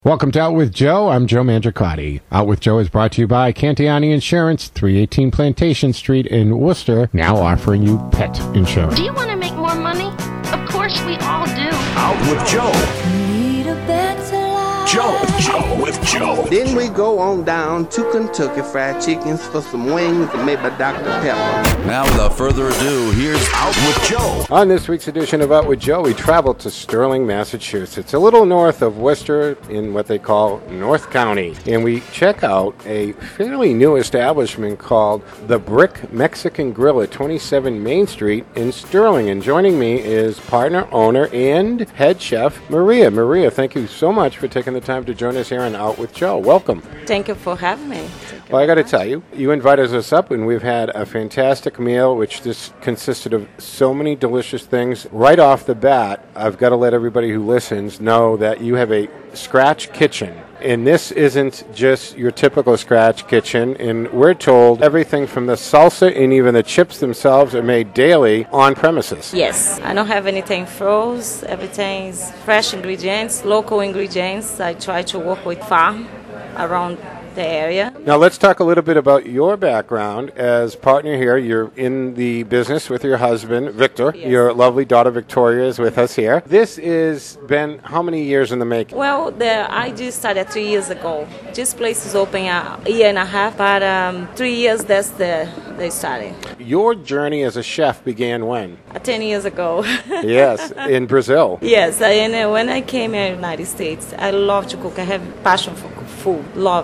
Welcome to Out with Joe. I'm Joe Mandricotti. Out with Joe is brought to you by Cantiani Insurance, 318 Plantation Street in Worcester, now offering you pet insurance. Do you want to make more money? Of course we all do. Out with Joe. Need a better life. Joe with Joe. Then we go on down to Kentucky Fried Chickens for some wings made by Dr. Pepper. Now, without further ado, here's Out with Joe. On this week's edition of Out with Joe, we travel to Sterling, Massachusetts, a little north of Worcester in what they call North County. And we check out a fairly new establishment called The Brick Mexican Grill at 27 Main Street in Sterling. And joining me is partner, owner, and head chef, Maria. Maria, thank you so much for taking the time to join us here on Out with Joe. Welcome. Thank you for having me. Well, I got to tell you, you invited us up, and we've had a fantastic meal, which just consisted of so many delicious things. Right off the bat, I've got to let everybody who listens know that you have a scratch kitchen. And this isn't just your typical scratch kitchen. And we're told everything from the salsa and even the chips themselves are made daily on premises. Yes, I don't have anything frozen. Everything's fresh ingredients, local ingredients. I try to work with farm around the area. Now let's talk a little bit about your background as partner here. You're in the business with your husband, Victor. Yes. Your lovely daughter, Victoria, is with us here. This has been how many years in the making? Well, I just started 3 years ago. This place is open a year and a half, but 3 years that's the starting. Your journey as a chef began when? 10 years ago. Yes, in Brazil. Yes, and when I came here in the United States, I love to cook. I have passion for food. Love.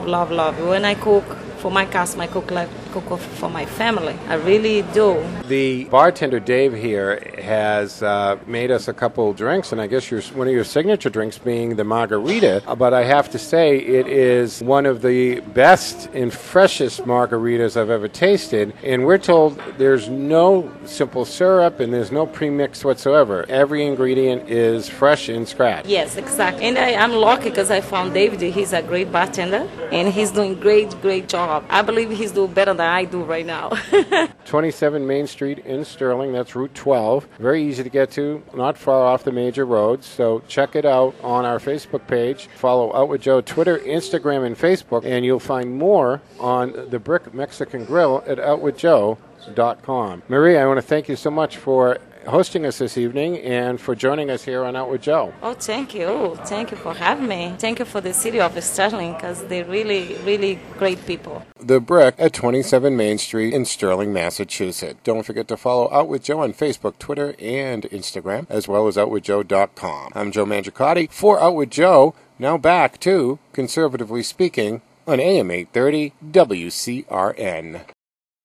When I cook for my customer, I cook for my family. I really do. The bartender, Dave, here has made us a couple drinks, and I guess one of your signature drinks being the margarita. But I have to say, it is one of the best and freshest margaritas I've ever tasted. And we're told there's no simple syrup and there's no premix whatsoever. Every ingredient is fresh and scratch. Yes, exactly. And I'm lucky because I found David. He's a great bartender, and he's doing great job. I believe he's doing better than I do right now. 27 Main Street in Sterling, that's Route 12. Very easy to get to, not far off the major roads. So check it out on our Facebook page. Follow Out with Joe, Twitter, Instagram, and Facebook, and you'll find more on the Brick Mexican Grill at outwithjoe.com. Maria, I want to thank you so much for hosting us this evening and for joining us here on Out with Joe. Oh, thank you. Thank you for having me. Thank you for the city of Sterling because they're really great people. The Brick at 27 Main Street in Sterling, Massachusetts. Don't forget to follow Out with Joe on Facebook, Twitter, and Instagram, as well as outwithjoe.com. I'm Joe Mandricotti for Out with Joe. Now back to Conservatively Speaking on AM 830 WCRN.